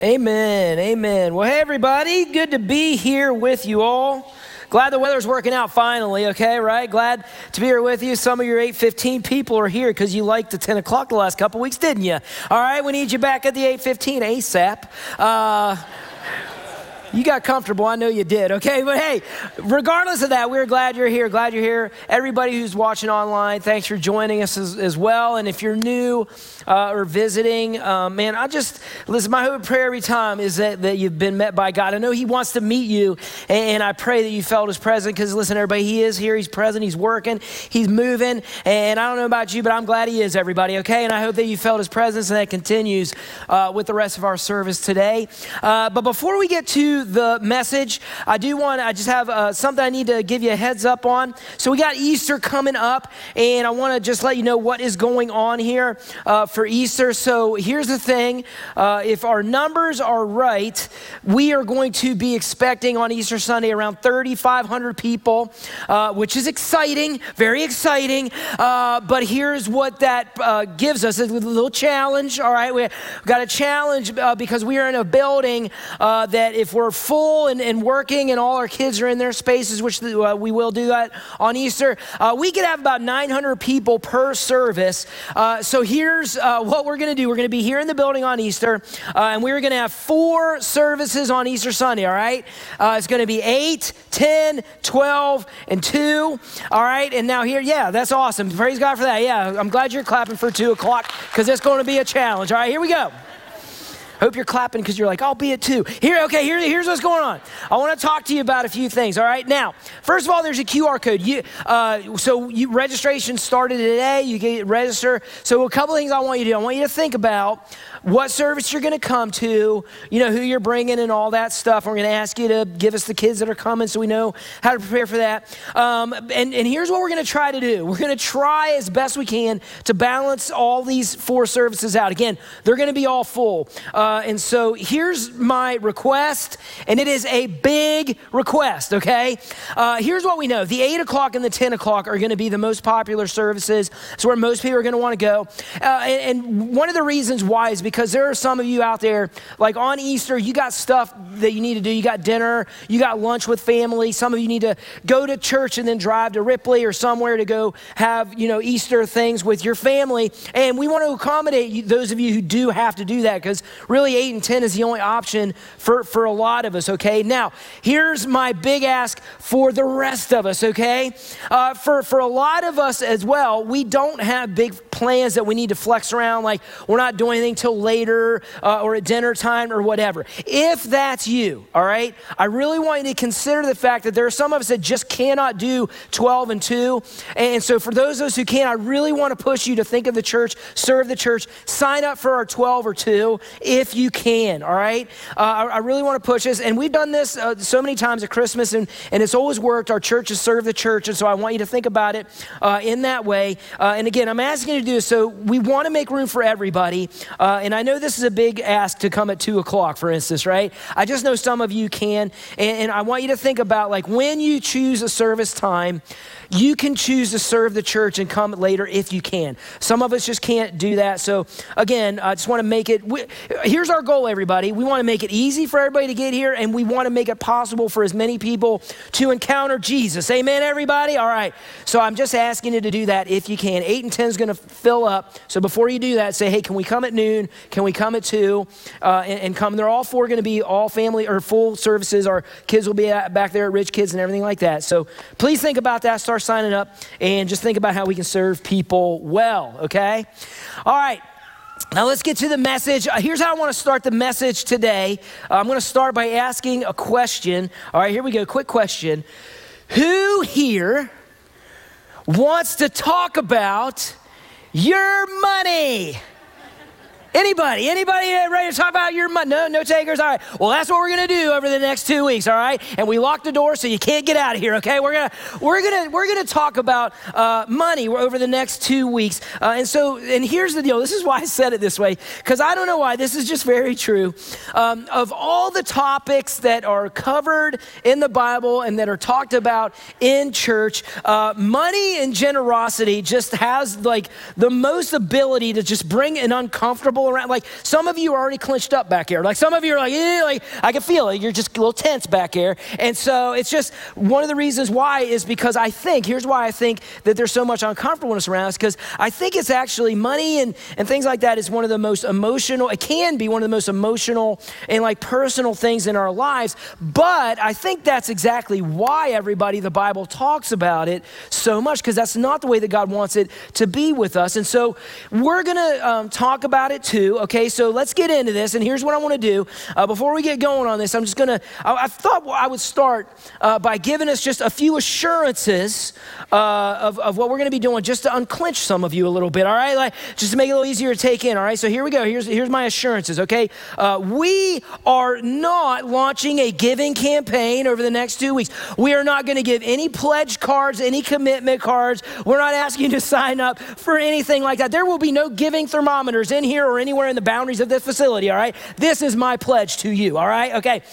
Amen, amen. Well, hey, everybody, good to be here with you all. Glad the weather's working out finally, okay, right? Glad to be here with you. Some of your 8:15 people are here because you liked the 10 o'clock the last couple weeks, didn't you? All right, we need you back at the 8:15 ASAP. You got comfortable, I know you did, okay? But hey, regardless of that, we're glad you're here, Everybody who's watching online, thanks for joining us as well. And if you're new or visiting, listen, my hope and prayer every time is that you've been met by God. I know He wants to meet you, and I pray that you felt His presence, because listen, everybody, He is here, He's present, He's working, He's moving, and I don't know about you, but I'm glad He is, everybody, okay? And I hope that you felt His presence, and that continues with the rest of our service today. But before we get to the message, I just have something I need to give you a heads up on. So we got Easter coming up, and I want to just let you know what is going on here for Easter. So here's the thing, if our numbers are right, we are going to be expecting on Easter Sunday around 3,500 people, which is exciting, very exciting, but here's what that gives us, a little challenge, all right? We've got a challenge because we are in a building that if we're full and working and all our kids are in their spaces, which we will do that on Easter, we could have about 900 people per service. So here's what we're going to do. We're going to be here in the building on Easter, and we're going to have 4 services on Easter Sunday, all right? It's going to be 8, 10, 12, and 2, all right? And now here, yeah, that's awesome. Praise God for that. Yeah, I'm glad you're clapping for 2 o'clock, because it's going to be a challenge. All right, here we go. Hope you're clapping because you're like, I'll be at 2. Here's what's going on. I want to talk to you about a few things, all right? Now, first of all, there's a QR code. Registration started today. You can register. So a couple things I want you to do. I want you to think about what service you're going to come to, you know, who you're bringing and all that stuff. We're going to ask you to give us the kids that are coming so we know how to prepare for that. And here's what we're going to try to do. We're going to try as best we can to balance all these 4 services out. Again, they're going to be all full. And so here's my request, and it is a big request, okay? Here's what we know. The 8 o'clock and the 10 o'clock are going to be the most popular services. It's where most people are going to want to go. And one of the reasons why is because there are some of you out there, like on Easter, you got stuff that you need to do. You got dinner, you got lunch with family. Some of you need to go to church and then drive to Ripley or somewhere to go have, Easter things with your family. And we want to accommodate those of you who do have to do that, because really 8 and 10 is the only option for a lot of us, okay? Now, here's my big ask for the rest of us, okay? For a lot of us as well, we don't have big plans that we need to flex around, like we're not doing anything till later or at dinner time or whatever. If that's you, all right, I really want you to consider the fact that there are some of us that just cannot do 12 and 2. And so for those of us who can, I really want to push you to think of the church, serve the church, sign up for our 12 or 2 if you can, all right? I really want to push this. And we've done this so many times at Christmas, and it's always worked. Our church has served the church, and so I want you to think about it in that way. And again, I'm asking you to do this. So we want to make room for everybody. And I know this is a big ask to come at 2 o'clock, for instance, right? I just know some of you can. And I want you to think about, like, when you choose a service time, you can choose to serve the church and come later if you can. Some of us just can't do that. So again, I just want to make it, here's our goal, everybody. We want to make it easy for everybody to get here, and we want to make it possible for as many people to encounter Jesus. Amen, everybody? All right. So I'm just asking you to do that if you can. 8 and 10 is going to fill up. So before you do that, say, hey, can we come at noon? Can we come at 2? And come. They're all 4 going to be all family or full services. Our kids will be back there at Rich Kids and everything like that. So please think about that. Start signing up and just think about how we can serve people well, okay? All right. Now let's get to the message. Here's how I want to start the message today. I'm going to start by asking a question. All right, here we go. Quick question. Who here wants to talk about your money? Anybody ready to talk about your money? No takers? All right. Well, that's what we're going to do over the next 2 weeks, all right? And we locked the door so you can't get out of here, okay? We're going to talk about money over the next 2 weeks. And here's the deal. This is why I said it this way, because I don't know why. This is just very true. Of all the topics that are covered in the Bible and that are talked about in church, money and generosity just has like the most ability to just bring an uncomfortable comfortable around. Like some of you are already clenched up back here. Like some of you are like, yeah, like I can feel it. You're just a little tense back here. And so it's just one of the reasons why is because here's why I think that there's so much uncomfortableness around us, because I think it's actually money and things like that is one of the most emotional, it can be one of the most emotional and like personal things in our lives. But I think that's exactly why everybody, the Bible talks about it so much, because that's not the way that God wants it to be with us. And so we're going to talk about it too. Okay, so let's get into this. And here's what I want to do. Before we get going on this, I thought I would start by giving us just a few assurances of what we're going to be doing, just to unclench some of you a little bit, all right? Like, just to make it a little easier to take in, all right? So here we go. Here's my assurances, okay? We are not launching a giving campaign over the next 2 weeks. We are not going to give any pledge cards, any commitment cards. We're not asking you to sign up for anything like that. There will be no giving thermometers in here or anywhere in the boundaries of this facility, all right? This is my pledge to you, all right? Okay.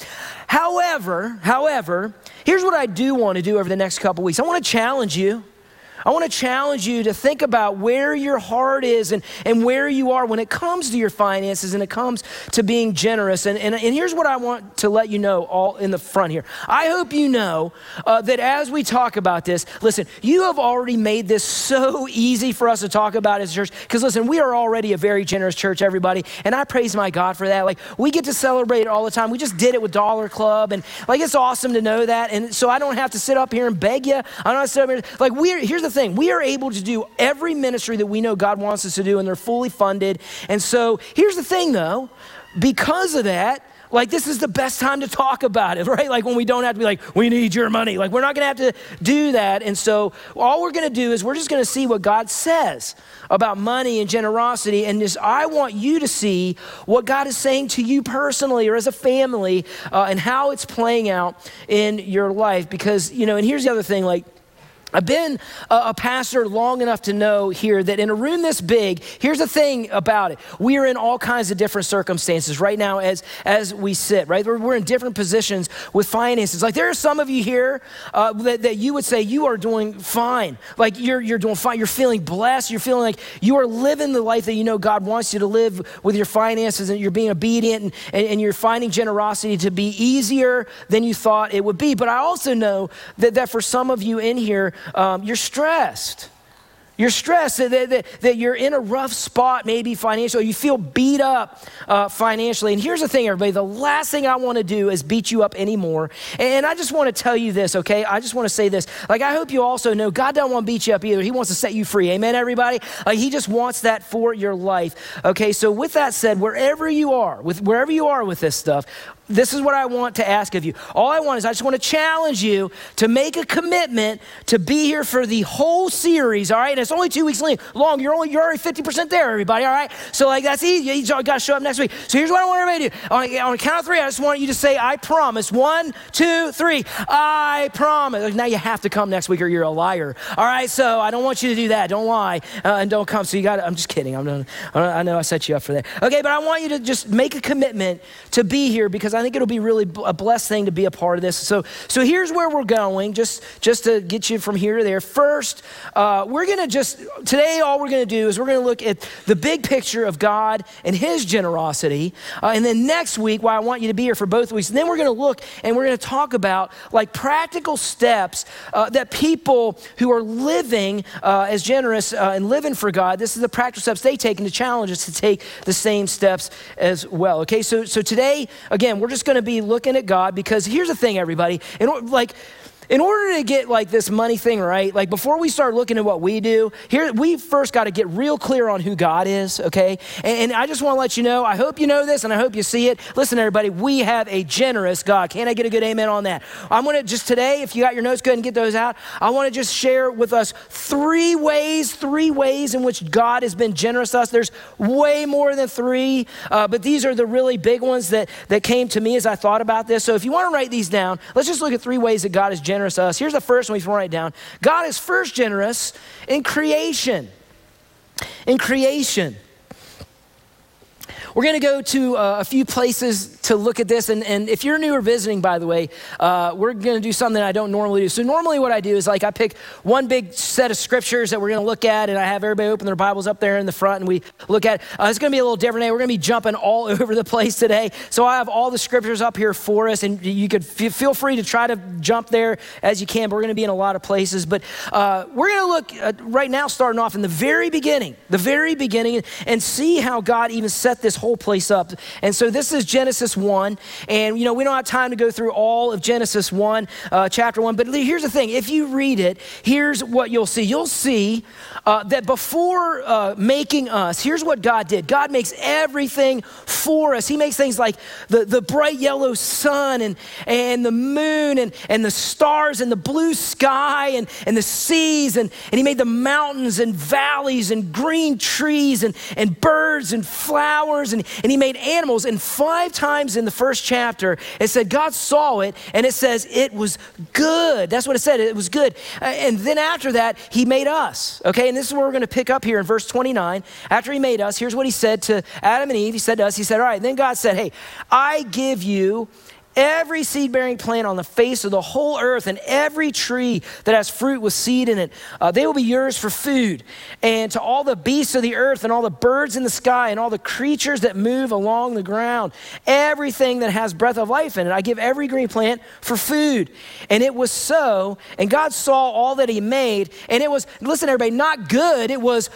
However, here's what I do want to do over the next couple weeks. I want to challenge you. I want to challenge you to think about where your heart is and where you are when it comes to your finances and it comes to being generous. And here's what I want to let you know all in the front here. I hope you know that as we talk about this, listen, you have already made this so easy for us to talk about as a church. Because listen, we are already a very generous church, everybody. And I praise my God for that. Like we get to celebrate it all the time. We just did it with Dollar Club. And like it's awesome to know that. And so I don't have to sit up here and beg you. I don't have to sit up here. Like here's the thing. We are able to do every ministry that we know God wants us to do, and they're fully funded. And so here's the thing though, because of that, like this is the best time to talk about it, right? Like when we don't have to be like, we need your money. Like we're not gonna have to do that. And so all we're gonna do is we're just gonna see what God says about money and generosity. And I want you to see what God is saying to you personally or as a family and how it's playing out in your life. Because, and here's the other thing, like, I've been a pastor long enough to know here that in a room this big, here's the thing about it. We are in all kinds of different circumstances right now as we sit, right? We're in different positions with finances. Like there are some of you here that you would say you are doing fine. Like you're doing fine. You're feeling blessed. You're feeling like you are living the life that you know God wants you to live with your finances, and you're being obedient and you're finding generosity to be easier than you thought it would be. But I also know that for some of you in here, you're stressed. You're stressed that you're in a rough spot, maybe financially. You feel beat up financially. And here's the thing, everybody. The last thing I want to do is beat you up anymore. And I just want to tell you this, okay? I just want to say this. Like, I hope you also know God doesn't want to beat you up either. He wants to set you free. Amen, everybody? Like, he just wants that for your life. Okay, so with that said, wherever you are with this stuff, this is what I want to ask of you. All I want is I just want to challenge you to make a commitment to be here for the whole series, all right? And it's only 2 weeks long. You're already 50% there, everybody, all right? So like that's easy. You got to show up next week. So here's what I want everybody to do. On a count of three, I just want you to say, I promise. 1, 2, 3. I promise. Like, now you have to come next week or you're a liar. All right, so I don't want you to do that. Don't lie and don't come. So you got to, I'm just kidding. I know I set you up for that. Okay, but I want you to just make a commitment to be here because I think it'll be really a blessed thing to be a part of this. So here's where we're going, just to get you from here to there. First, we're going to today all we're going to do is we're going to look at the big picture of God and his generosity. And then next week, I want you to be here for both weeks. And then we're going to look and we're going to talk about like practical steps that people who are living as generous and living for God, this is the practical steps they take, and to challenge us to take the same steps as well. Okay, so today, again, we're just going to be looking at God, because here's the thing, everybody. In order to get like this money thing right, like before we start looking at what we do, we first got to get real clear on who God is, okay? And I just want to let you know, I hope you know this and I hope you see it. Listen, everybody, we have a generous God. Can I get a good amen on that? I'm going to just today, if you got your notes, go ahead and get those out. I want to just share with us three ways in which God has been generous to us. There's way more than three, but these are the really big ones that came to me as I thought about this. So if you want to write these down, let's just look at 3 ways that God is generous to us. Here's the first one, if you want to write down. God is first generous in creation. In creation. We're going to go to a few places to look at this. And if you're new or visiting, by the way, we're going to do something I don't normally do. So normally what I do is like I pick one big set of scriptures that we're going to look at, and I have everybody open their Bibles up there in the front, and we look at it's going to be a little different today. We're going to be jumping all over the place today. So I have all the scriptures up here for us, and you could feel free to try to jump there as you can, but we're going to be in a lot of places. But we're going to look right now, starting off in the very beginning, and see how God even set this whole place up. And so this is Genesis 1, and we don't have time to go through all of Genesis 1, chapter 1, but here's the thing. If you read it, here's what you'll see. You'll see that before making us, here's what God did. God makes everything for us. He makes things like the bright yellow sun and the moon and the stars and the blue sky and the seas, and he made the mountains and valleys and green trees and birds and flowers, and he made animals. And 5 times in the first chapter, it said God saw it, and it says it was good. That's what it said. It was good. And then after that, he made us. Okay, and this is where we're going to pick up here in verse 29. After he made us, here's what he said to Adam and Eve. He said to us, he said, all right, then God said, hey, I give you every seed-bearing plant on the face of the whole earth and every tree that has fruit with seed in it. They will be yours for food. And to all the beasts of the earth and all the birds in the sky and all the creatures that move along the ground, everything that has breath of life in it, I give every green plant for food. And it was so, and God saw all that he made, and it was, listen everybody, not good, it was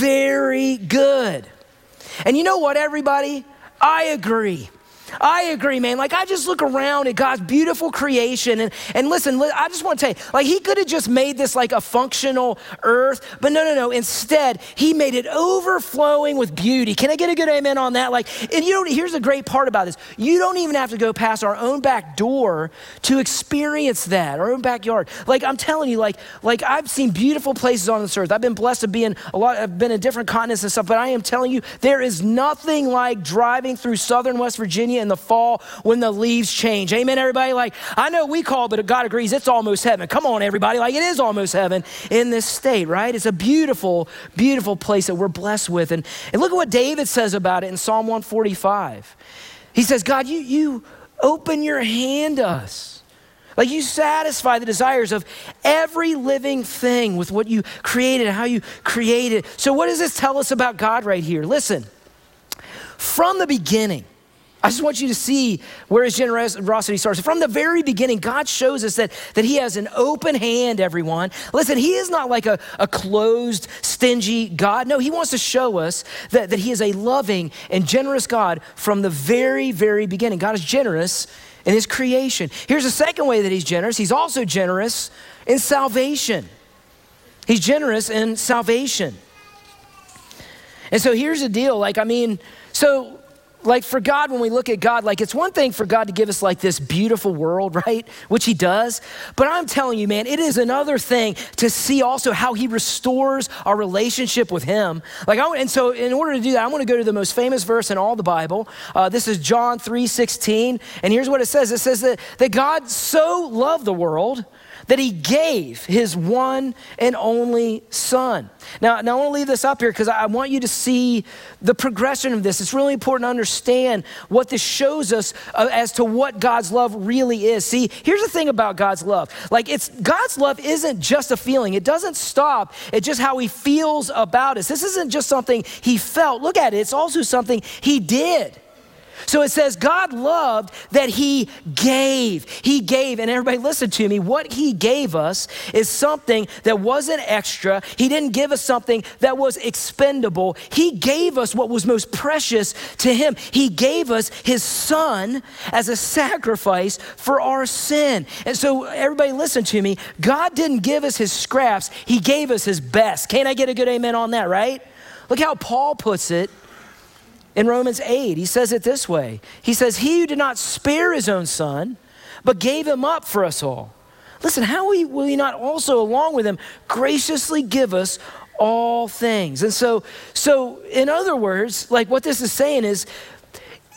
very good. And you know what, everybody? I agree, man. Like, I just look around at God's beautiful creation, and listen, I just want to tell you, like, he could have just made this like a functional earth, but no. Instead, he made it overflowing with beauty. Can I get a good amen on that? Like, and here's the great part about this. You don't even have to go past our own back door to experience that, our own backyard. Like, I'm telling you, like I've seen beautiful places on this earth. I've been blessed to be I've been in different continents and stuff, but I am telling you, there is nothing like driving through southern West Virginia in the fall when the leaves change. Amen, everybody? Like, I know we call it, but God agrees it's almost heaven. Come on, everybody. Like, it is almost heaven in this state, right? It's a beautiful, beautiful place that we're blessed with. And look at what David says about it in Psalm 145. He says, God, you open your hand to us. Like, you satisfy the desires of every living thing with what you created, how you created. So what does this tell us about God right here? Listen, from the beginning, I just want you to see where his generosity starts. From the very beginning, God shows us that he has an open hand, everyone. Listen, he is not like a closed, stingy God. No, he wants to show us that he is a loving and generous God from the very, very beginning. God is generous in his creation. Here's the second way that he's generous. He's also generous in salvation. He's generous in salvation. And so here's the deal. Like for God, when we look at God, like it's one thing for God to give us like this beautiful world, right? Which he does. But I'm telling you, man, it is another thing to see also how he restores our relationship with him. And so in order to do that, I want to go to the most famous verse in all the Bible. This is John 3:16. And here's what it says. It says that God so loved the world that he gave his one and only son. Now I want to leave this up here because I want you to see the progression of this. It's really important to understand what this shows us as to what God's love really is. See, here's the thing about God's love. God's love isn't just a feeling. It doesn't stop at just how he feels about us. This isn't just something he felt. Look at it. It's also something he did. So it says God loved that he gave. He gave, and everybody listen to me, what he gave us is something that wasn't extra. He didn't give us something that was expendable. He gave us what was most precious to him. He gave us his son as a sacrifice for our sin. And so everybody listen to me, God didn't give us his scraps. He gave us his best. Can I get a good amen on that, right? Look how Paul puts it. In Romans 8, he says it this way. He says, he who did not spare his own son, but gave him up for us all. Listen, how will he not also, along with him, graciously give us all things? And so in other words, like what this is saying is,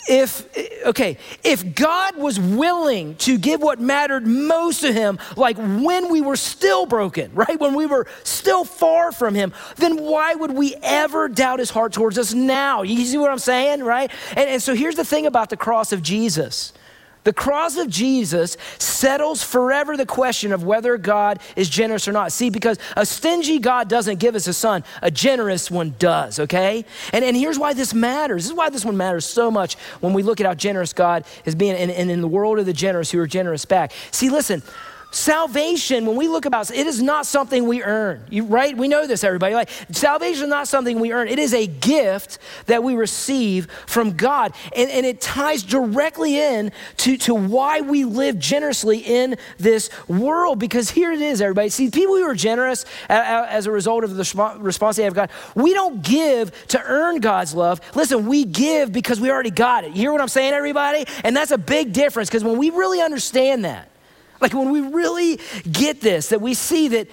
if God was willing to give what mattered most to him, like when we were still broken, right? When we were still far from him, then why would we ever doubt his heart towards us now? You see what I'm saying, right? And so here's the thing about the cross of Jesus. The cross of Jesus settles forever the question of whether God is generous or not. See, because a stingy God doesn't give us a son, a generous one does, okay? And here's why this matters. This is why this one matters so much when we look at how generous God is being, and in the world of the generous who are generous back. See, listen, salvation, when we look about it, is not something we earn, right? We know this, everybody. Like, salvation is not something we earn. It is a gift that we receive from God. And it ties directly in to why we live generously in this world. Because here it is, everybody. See, people who are generous as a result of the response they have God, we don't give to earn God's love. Listen, we give because we already got it. You hear what I'm saying, everybody? And that's a big difference, because when we really understand that, like when we really get this, that we see that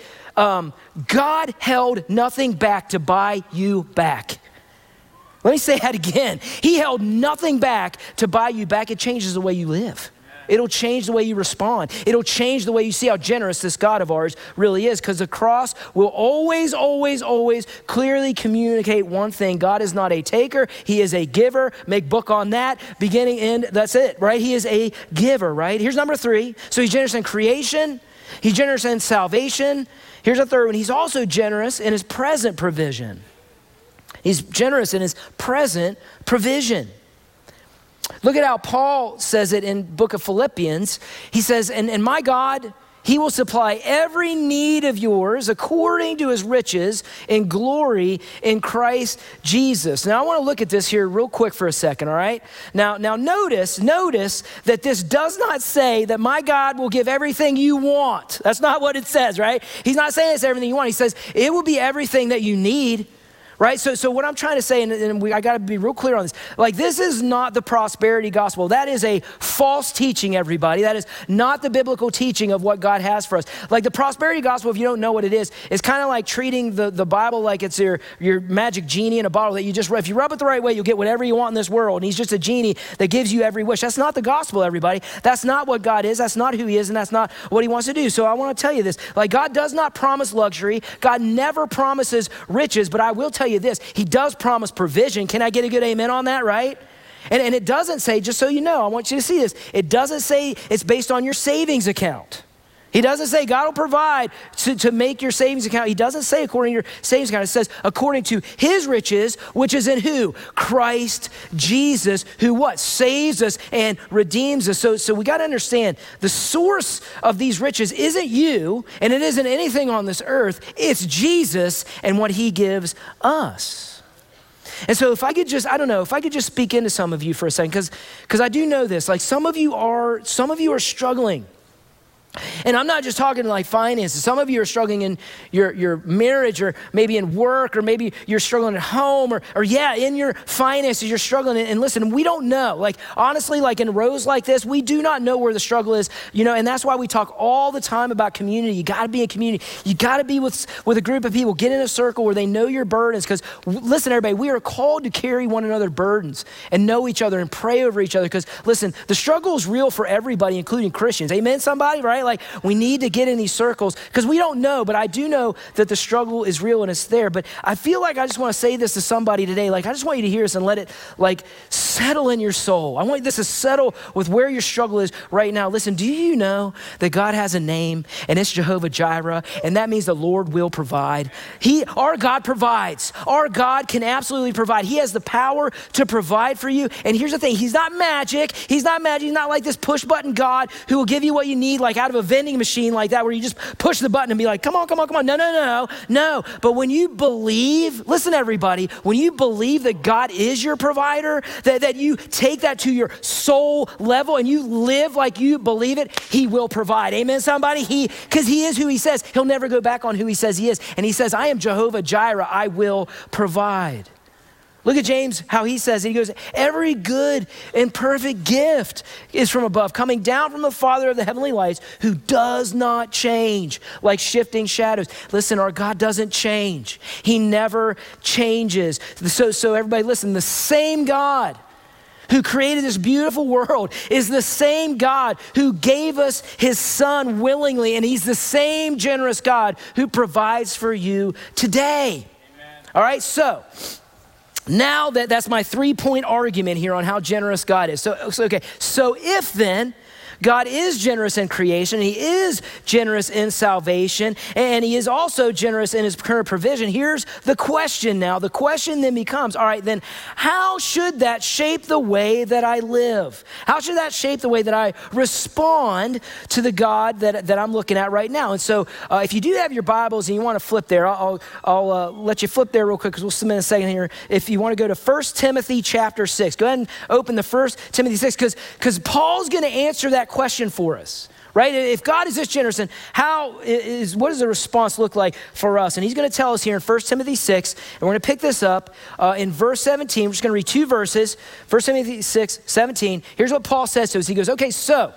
God held nothing back to buy you back. Let me say that again. He held nothing back to buy you back. It changes the way you live. It'll change the way you respond. It'll change the way you see how generous this God of ours really is, because the cross will always, always, always clearly communicate one thing. God is not a taker. He is a giver. Make book on that. Beginning, end, that's it, right? He is a giver, right? Here's number 3. So he's generous in creation. He's generous in salvation. Here's a third one. He's also generous in his present provision. He's generous in his present provision. Look at how Paul says it in book of Philippians. He says, and my God, he will supply every need of yours according to his riches in glory in Christ Jesus. Now I want to look at this here real quick for a second, all right? Now notice that this does not say that my God will give everything you want. That's not what it says, right? He's not saying it's everything you want. He says it will be everything that you need. Right? So what I'm trying to say, and I got to be real clear on this, like this is not the prosperity gospel. That is a false teaching, everybody. That is not the biblical teaching of what God has for us. Like the prosperity gospel, if you don't know what it is kind of like treating the Bible like it's your magic genie in a bottle that you just, if you rub it the right way, you'll get whatever you want in this world. And he's just a genie that gives you every wish. That's not the gospel, everybody. That's not what God is. That's not who he is. And that's not what he wants to do. So I want to tell you this, like God does not promise luxury. God never promises riches, but I will tell you this, he does promise provision. Can I get a good amen on that, right? And it doesn't say, just so you know, I want you to see this, it doesn't say it's based on your savings account. He doesn't say God will provide to make your savings account. He doesn't say according to your savings account. It says according to his riches, which is in who? Christ Jesus, who what? Saves us and redeems us. So we got to understand the source of these riches isn't you, and it isn't anything on this earth. It's Jesus and what he gives us. And so if I could just speak into some of you for a second, because I do know this, like some of you are struggling. And I'm not just talking like finances. Some of you are struggling in your marriage, or maybe in work, or maybe you're struggling at home, or in your finances, you're struggling. And listen, we don't know. Like honestly, like in rows like this, we do not know where the struggle is, and that's why we talk all the time about community. You gotta be in community. You gotta be with a group of people. Get in a circle where they know your burdens. Because listen, everybody, we are called to carry one another's burdens and know each other and pray over each other. Because listen, the struggle is real for everybody, including Christians. Amen, somebody, right? Like we need to get in these circles because we don't know, but I do know that the struggle is real and it's there. But I feel like I just want to say this to somebody today. Like I just want you to hear this and let it like settle in your soul. I want this to settle with where your struggle is right now. Listen, do you know that God has a name and it's Jehovah Jireh, and that means the Lord will provide. Our God provides. Our God can absolutely provide. He has the power to provide for you. And here's the thing, he's not magic. He's not like this push button God who will give you what you need like out of a vending machine like that where you just push the button and be like, come on. No. But when you believe, listen everybody, when you believe that God is your provider, that you take that to your soul level and you live like you believe it, he will provide. Amen, somebody? Because he is who he says. He'll never go back on who he says he is. And he says, I am Jehovah Jireh, I will provide. Look at James, how he says it. He goes, every good and perfect gift is from above, coming down from the Father of the heavenly lights, who does not change like shifting shadows. Listen, our God doesn't change. He never changes. So everybody listen, the same God who created this beautiful world is the same God who gave us his son willingly, and he's the same generous God who provides for you today. Amen. All right, so now that's my 3-point argument here on how generous God is. So if then God is generous in creation, he is generous in salvation, and he is also generous in his current provision. Here's the question now. The question then becomes, all right, then how should that shape the way that I live? How should that shape the way that I respond to the God that I'm looking at right now? And so if you do have your Bibles and you want to flip there, I'll let you flip there real quick because we'll spend a second here. If you want to go to 1 Timothy chapter 6, go ahead and open the 1 Timothy 6 because Paul's going to answer that question for us, right? If God is this generous, then what does the response look like for us? And he's going to tell us here in 1 Timothy 6, and we're going to pick this up in verse 17. We're just going to read 2 verses, 1 Timothy 6, 17. Here's what Paul says to us. He goes, okay, so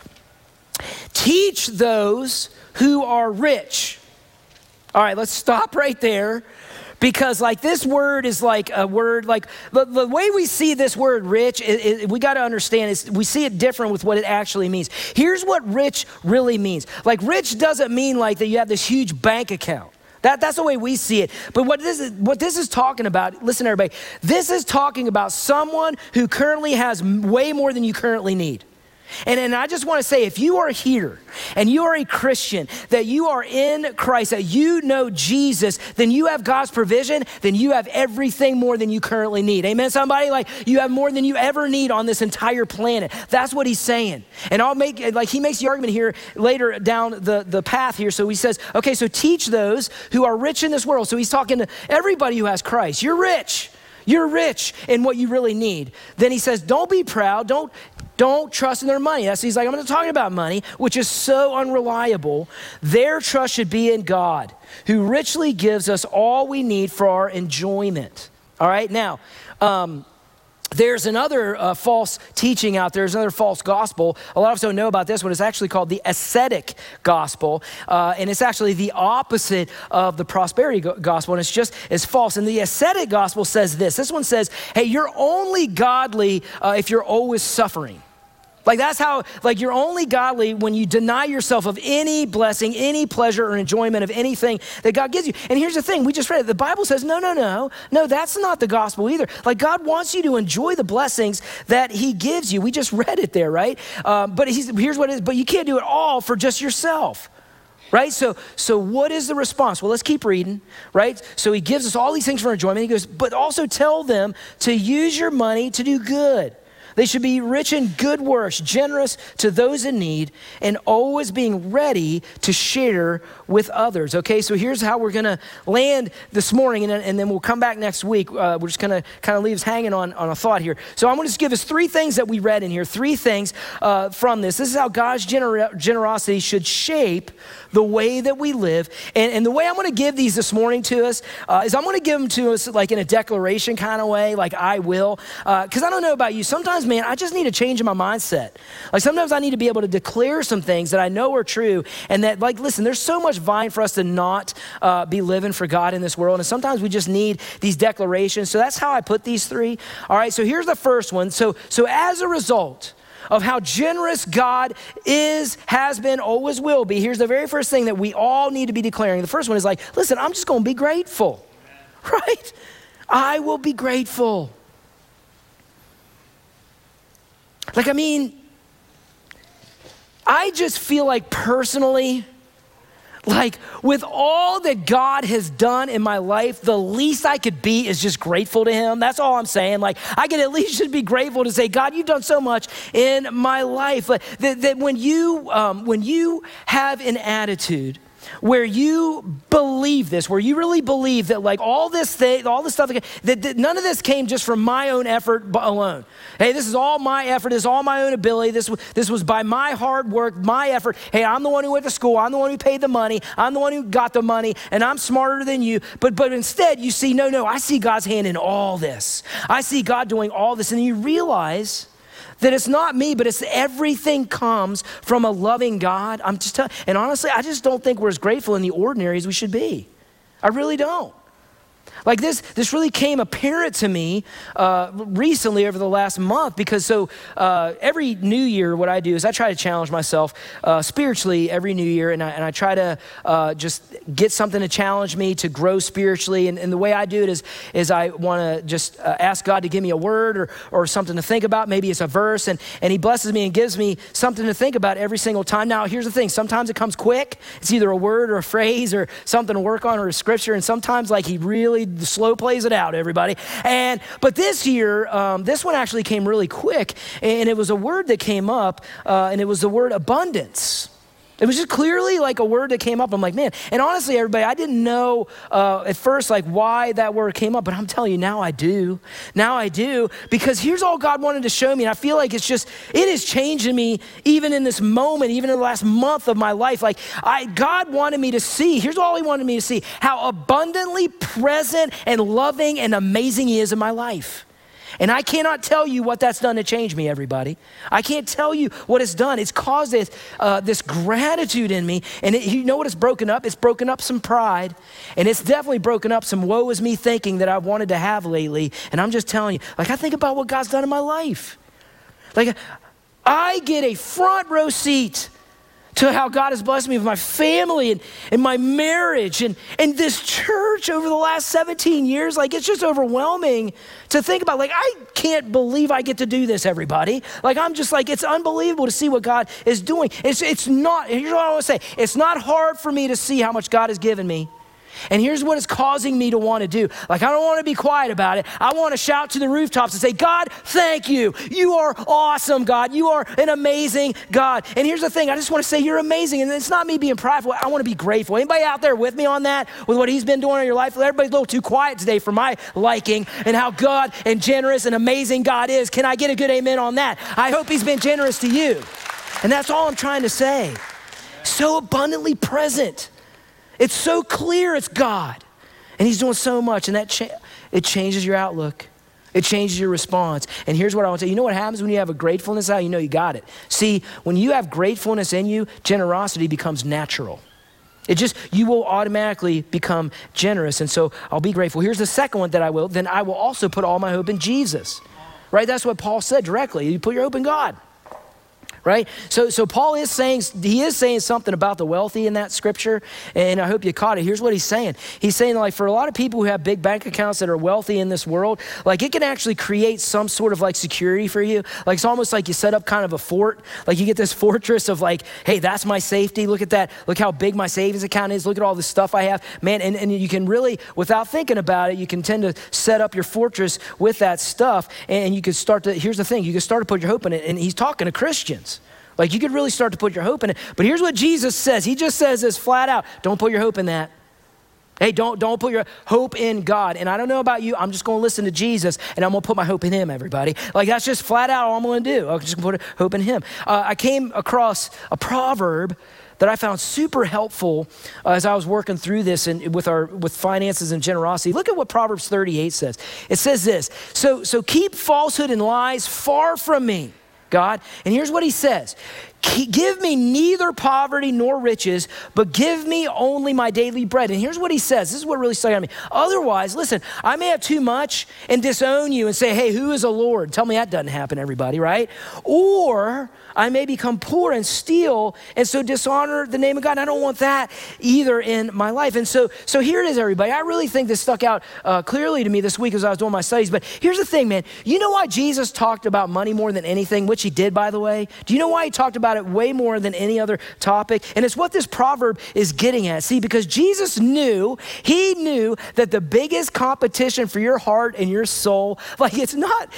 teach those who are rich. All right, let's stop right there. Because like this word is like a word, like the way we see this word rich, we got to understand is we see it different with what it actually means. Here's what rich really means. Like rich doesn't mean like that you have this huge bank account. That's the way we see it. But what this is talking about, listen everybody, this is talking about someone who currently has way more than you currently need. And I just want to say, if you are here and you are a Christian, that you are in Christ, that you know Jesus, then you have God's provision, then you have everything more than you currently need. Amen, somebody? Like you have more than you ever need on this entire planet. That's what he's saying. And he makes the argument here later down the path here. So he says, okay, so teach those who are rich in this world. So he's talking to everybody who has Christ. You're rich. You're rich in what you really need. Then he says, don't be proud. Don't trust in their money. He's like, I'm not talking about money, which is so unreliable. Their trust should be in God, who richly gives us all we need for our enjoyment. All right, now, there's another false teaching out there. There's another false gospel. A lot of us don't know about this one. It's actually called the ascetic gospel. And it's actually the opposite of the prosperity gospel. And it's just as false. And the ascetic gospel says this. This one says, hey, you're only godly if you're always suffering. Like that's how, like you're only godly when you deny yourself of any blessing, any pleasure or enjoyment of anything that God gives you. And here's the thing, we just read it. The Bible says, no, that's not the gospel either. Like God wants you to enjoy the blessings that he gives you. We just read it there, right? But here's what it is, but you can't do it all for just yourself. Right? So what is the response? Well, let's keep reading, right? So he gives us all these things for enjoyment. He goes, but also tell them to use your money to do good. They should be rich in good works, generous to those in need, and always being ready to share with others. Okay, so here's how we're going to land this morning, and then we'll come back next week. We're just going to kind of leave us hanging on a thought here. So I'm going to just give us 3 things that we read in here, 3 things from this. This is how God's generosity should shape the way that we live. And the way I'm going to give these this morning to us is I'm going to give them to us like in a declaration kind of way, like I will. Because I don't know about you. Sometimes, man, I just need a change in my mindset. Like sometimes I need to be able to declare some things that I know are true. And that like, listen, there's so much vying for us to not be living for God in this world. And sometimes we just need these declarations. So that's how I put these 3. All right, so here's the first one. So as a result of how generous God is, has been, always will be, here's the very first thing that we all need to be declaring. The first one is like, listen, I'm just going to be grateful, right? I will be grateful. Like, I mean, I just feel like personally, like with all that God has done in my life, the least I could be is just grateful to him. That's all I'm saying. Like I could at least just be grateful to say, God, you've done so much in my life. That when you have an attitude where you believe this, where you really believe that like all this stuff, that none of this came just from my own effort alone. Hey, this is all my effort, this is all my own ability, this was by my hard work, my effort. Hey, I'm the one who went to school, I'm the one who paid the money, I'm the one who got the money, and I'm smarter than you. But instead you see, no, I see God's hand in all this. I see God doing all this, and you realize that it's not me, but it's everything comes from a loving God. I'm just telling, and honestly, I just don't think we're as grateful in the ordinary as we should be. I really don't. Like this really came apparent to me recently over the last month because every new year what I do is I try to challenge myself spiritually every new year and I try to just get something to challenge me to grow spiritually and the way I do it is I want to just ask God to give me a word or something to think about. Maybe it's a verse and he blesses me and gives me something to think about every single time. Now here's the thing, sometimes it comes quick. It's either a word or a phrase or something to work on or a scripture, and sometimes like he really slow plays it out, everybody. But this year, this one actually came really quick, and it was a word that came up, and it was the word abundance. It was just clearly like a word that came up. I'm like, man, and honestly, everybody, I didn't know at first like why that word came up, but I'm telling you, now I do. Now I do, because here's all God wanted to show me, and I feel like it is changing me even in this moment, even in the last month of my life. Like God wanted me to see, here's all he wanted me to see, how abundantly present and loving and amazing he is in my life. And I cannot tell you what that's done to change me, everybody. I can't tell you what it's done. It's caused this gratitude in me. And you know what it's broken up? It's broken up some pride. And it's definitely broken up some woe is me thinking that I've wanted to have lately. And I'm just telling you, like I think about what God's done in my life. Like I get a front row seat to how God has blessed me with my family and my marriage and this church over the last 17 years. Like, it's just overwhelming to think about. Like, I can't believe I get to do this, everybody. Like, I'm just like, it's unbelievable to see what God is doing. It's not, here's what I want to say. It's not hard for me to see how much God has given me. And here's what it's causing me to want to do. Like, I don't want to be quiet about it. I want to shout to the rooftops and say, God, thank you. You are awesome, God. You are an amazing God. And here's the thing. I just want to say you're amazing. And it's not me being prideful. I want to be grateful. Anybody out there with me on that, with what he's been doing in your life? Everybody's a little too quiet today for my liking and how good and generous and amazing God is. Can I get a good amen on that? I hope he's been generous to you. And that's all I'm trying to say. So abundantly present. It's so clear it's God, and he's doing so much, and it changes your outlook. It changes your response. And here's what I want to tell you. You know what happens when you have a gratefulness out? You know you got it. See, when you have gratefulness in you, generosity becomes natural. You will automatically become generous, and so I'll be grateful. Here's the second one that I will. Then I will also put all my hope in Jesus, right? That's what Paul said directly. You put your hope in God. Right? So Paul is saying something about the wealthy in that scripture, and I hope you caught it. Here's what he's saying. He's saying, like, for a lot of people who have big bank accounts that are wealthy in this world, like, it can actually create some sort of like security for you. Like, it's almost like you set up kind of a fort. Like, you get this fortress of like, hey, that's my safety. Look at that. Look how big my savings account is. Look at all this stuff I have. Man, and you can really, without thinking about it, you can tend to set up your fortress with that stuff, and you could start to, here's the thing, you can start to put your hope in it, and he's talking to Christians. Like, you could really start to put your hope in it. But here's what Jesus says. He just says this flat out. Don't put your hope in that. Hey, don't put your hope in God. And I don't know about you. I'm just going to listen to Jesus, and I'm going to put my hope in him, everybody. Like, that's just flat out all I'm going to do. I'm just going to put hope in him. I came across a proverb that I found super helpful as I was working through this and with finances and generosity. Look at what Proverbs 38 says. It says this. So keep falsehood and lies far from me, God. And here's what he says. Give me neither poverty nor riches, but give me only my daily bread. And here's what he says. This is what really stuck out to me. Otherwise, listen, I may have too much and disown you and say, hey, who is a Lord? Tell me that doesn't happen, everybody, right? Or I may become poor and steal and so dishonor the name of God. And I don't want that either in my life. And so here it is, everybody. I really think this stuck out clearly to me this week as I was doing my studies. But here's the thing, man. You know why Jesus talked about money more than anything, which he did, by the way? Do you know why he talked about it way more than any other topic? And it's what this proverb is getting at. See, because Jesus knew that the biggest competition for your heart and your soul, like it's not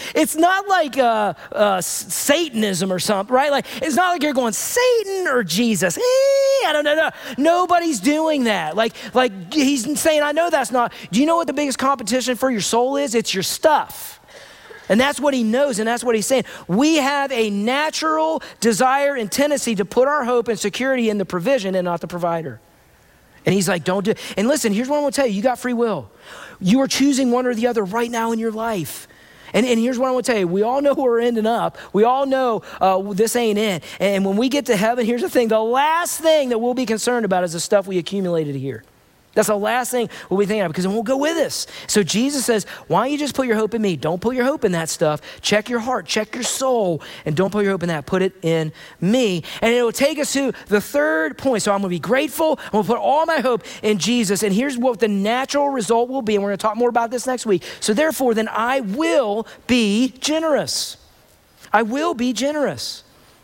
like Satanism or something, right? Like, it's not like you're going Satan or Jesus. I don't know. Nobody's doing that. Like he's saying, I know that's not. Do you know what the biggest competition for your soul is? It's your stuff. And that's what he knows, and that's what he's saying. We have a natural desire and tendency to put our hope and security in the provision and not the provider. And he's like, don't do it. And listen, here's what I'm gonna tell you. You got free will. You are choosing one or the other right now in your life. And here's what I'm gonna tell you. We all know where we're ending up. We all know this ain't it. And when we get to heaven, here's the thing. The last thing that we'll be concerned about is the stuff we accumulated here. That's the last thing we'll be thinking of, because it won't go with us. So Jesus says, why don't you just put your hope in me? Don't put your hope in that stuff. Check your heart, check your soul, and don't put your hope in that. Put it in me. And it will take us to the third point. So I'm going to be grateful. I'm going to put all my hope in Jesus. And here's what the natural result will be. And we're going to talk more about this next week. So therefore, then I will be generous. I will be generous.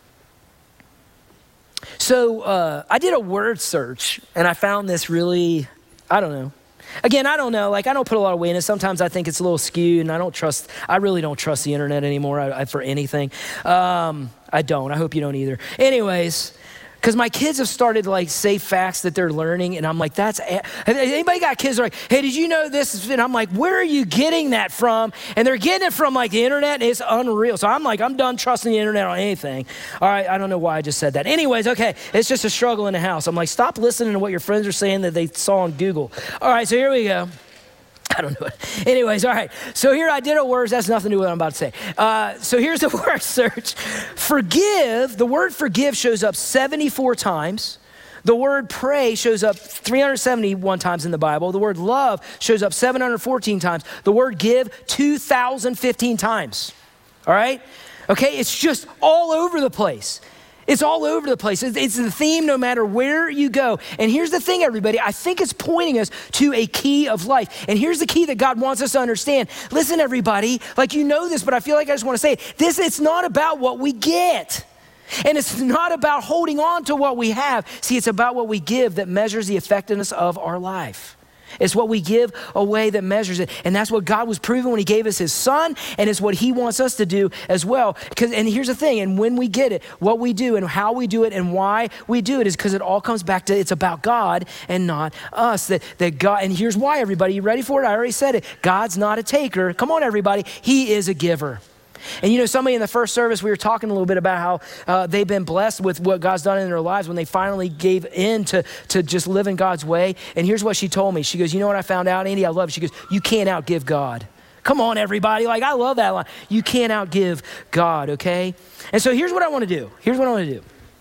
So I did a word search, and I found this really, I don't know. Again, I don't know. Like, I don't put a lot of weight in it. Sometimes I think it's a little skewed, and I really don't trust the internet anymore for anything. I don't. I hope you don't either. Anyways, because my kids have started to like say facts that they're learning, and I'm like, anybody got kids that are like, hey, did you know this? And I'm like, where are you getting that from? And they're getting it from like the internet, and it's unreal. So I'm like, I'm done trusting the internet on anything. All right, I don't know why I just said that. Anyways, okay, it's just a struggle in the house. I'm like, stop listening to what your friends are saying that they saw on Google. All right, so here we go. I don't know. Anyways, all right. So here I did a word. That's nothing to do with what I'm about to say. So here's the word search. Forgive, the word forgive shows up 74 times. The word pray shows up 371 times in the Bible. The word love shows up 714 times. The word give, 2,015 times. All right? Okay, it's just all over the place. It's all over the place. It's the theme no matter where you go. And here's the thing, everybody. I think it's pointing us to a key of life. And here's the key that God wants us to understand. Listen, everybody, like you know this, but I feel like I just want to say it. It's not about what we get. And it's not about holding on to what we have. See, it's about what we give that measures the effectiveness of our life. It's what we give away that measures it. And that's what God was proving when he gave us his son, and it's what he wants us to do as well. And here's the thing, and when we get it, what we do and how we do it and why we do it is because it all comes back to it's about God and not us. That God, and here's why, everybody. You ready for it? I already said it. God's not a taker. Come on, everybody. He is a giver. And you know, somebody in the first service, we were talking a little bit about how they've been blessed with what God's done in their lives when they finally gave in to just living God's way. And here's what she told me. She goes, you know what I found out, Andy? I love it. She goes, you can't outgive God. Come on, everybody. Like, I love that line. You can't outgive God, okay? And so here's what I want to do.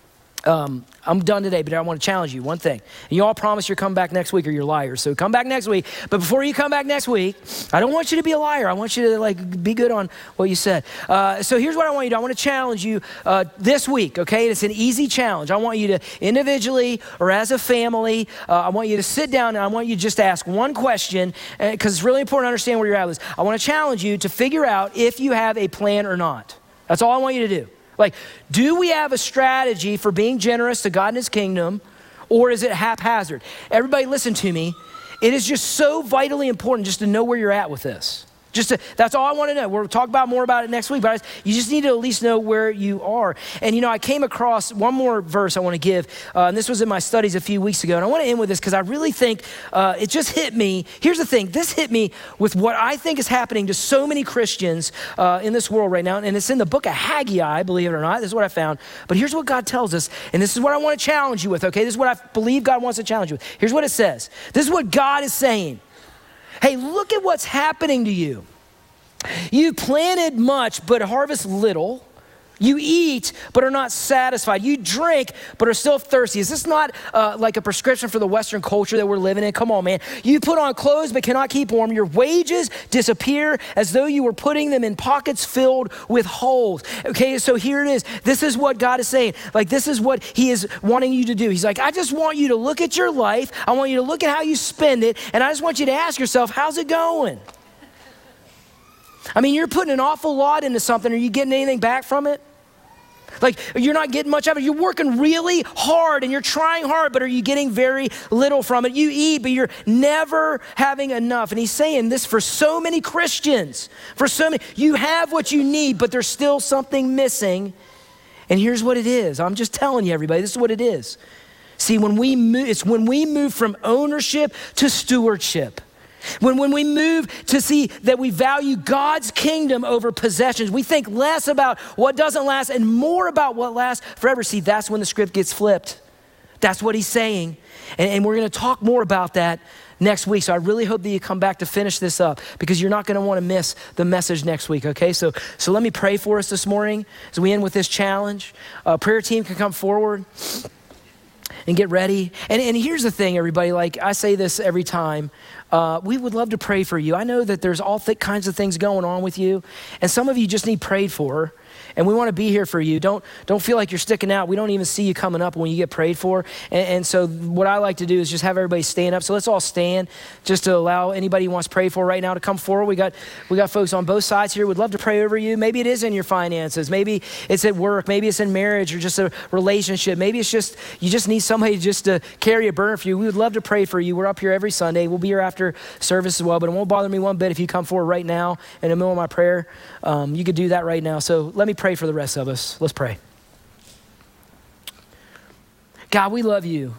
I'm done today, but I want to challenge you one thing. And you all promise you're coming back next week or you're liars. So come back next week. But before you come back next week, I don't want you to be a liar. I want you to like be good on what you said. So here's what I want you to do. I want to challenge you this week, okay? It's an easy challenge. I want you to individually or as a family, I want you to sit down and I want you just to ask one question because it's really important to understand where you're at with this. I want to challenge you to figure out if you have a plan or not. That's all I want you to do. Like, do we have a strategy for being generous to God and his kingdom, or is it haphazard? Everybody listen to me. It is just so vitally important just to know where you're at with this. That's all I want to know. We'll talk more about it next week, but you just need to at least know where you are. And you know, I came across one more verse I want to give, and this was in my studies a few weeks ago, and I want to end with this because I really think it just hit me. Here's the thing, this hit me with what I think is happening to so many Christians in this world right now, and it's in the book of Haggai, believe it or not. This is what I found, but here's what God tells us, and this is what I want to challenge you with, okay? This is what I believe God wants to challenge you with. Here's what it says. This is what God is saying. Hey, look at what's happening to you. You planted much, but harvest little. You eat, but are not satisfied. You drink, but are still thirsty. Is this not like a prescription for the Western culture that we're living in? Come on, man. You put on clothes, but cannot keep warm. Your wages disappear as though you were putting them in pockets filled with holes. Okay, so here it is. This is what God is saying. Like, this is what he is wanting you to do. He's like, I just want you to look at your life. I want you to look at how you spend it. And I just want you to ask yourself, how's it going? I mean, you're putting an awful lot into something. Are you getting anything back from it? Like, you're not getting much of it. You're working really hard and you're trying hard, but are you getting very little from it? You eat, but you're never having enough. And he's saying this for so many Christians, you have what you need, but there's still something missing. And here's what it is. I'm just telling you, everybody, this is what it is. See, it's when we move from ownership to stewardship. When we move to see that we value God's kingdom over possessions, we think less about what doesn't last and more about what lasts forever. See, that's when the script gets flipped. That's what he's saying. And we're going to talk more about that next week. So I really hope that you come back to finish this up because you're not going to want to miss the message next week, okay? So let me pray for us this morning as we end with this challenge. Prayer team can come forward. and get ready. And here's the thing, everybody, like I say this every time, we would love to pray for you. I know that there's all kinds of things going on with you, and some of you just need prayed for. And we want to be here for you. Don't feel like you're sticking out. We don't even see you coming up when you get prayed for. And so what I like to do is just have everybody stand up. So let's all stand just to allow anybody who wants prayed for right now to come forward. We got folks on both sides here. We'd love to pray over you. Maybe it is in your finances. Maybe it's at work. Maybe it's in marriage or just a relationship. Maybe it's just, you just need somebody just to carry a burden for you. We would love to pray for you. We're up here every Sunday. We'll be here after service as well, but it won't bother me one bit if you come forward right now in the middle of my prayer. You could do that right now. So let me pray for the rest of us. Let's pray. God, we love you.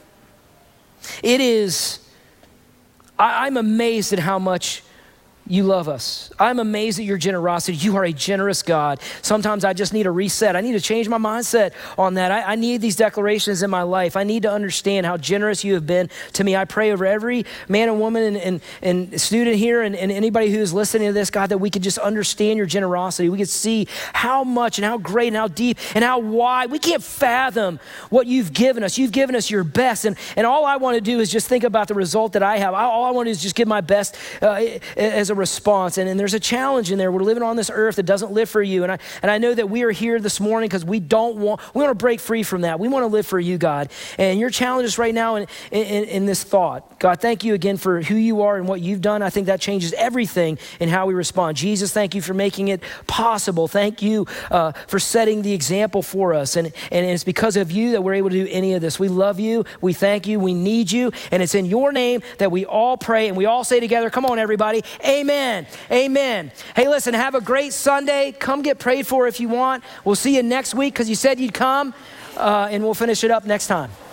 I'm amazed at how much you love us. I'm amazed at your generosity. You are a generous God. Sometimes I just need a reset. I need to change my mindset on that. I need these declarations in my life. I need to understand how generous you have been to me. I pray over every man and woman and student here and anybody who is listening to this, God, that we could just understand your generosity. We could see how much and how great and how deep and how wide. We can't fathom what you've given us. You've given us your best. And all I want to do is just think about the result that I have. All I want to do is just give my best as a response. And there's a challenge in there. We're living on this earth that doesn't live for you. And I know that we are here this morning because we want to break free from that. We want to live for you, God. And your challenge is right now in this thought. God, thank you again for who you are and what you've done. I think that changes everything in how we respond. Jesus, thank you for making it possible. Thank you for setting the example for us. And it's because of you that we're able to do any of this. We love you. We thank you. We need you. And it's in your name that we all pray and we all say together, come on, everybody. Amen. Amen. Hey, listen, have a great Sunday. Come get prayed for if you want. We'll see you next week because you said you'd come, and we'll finish it up next time.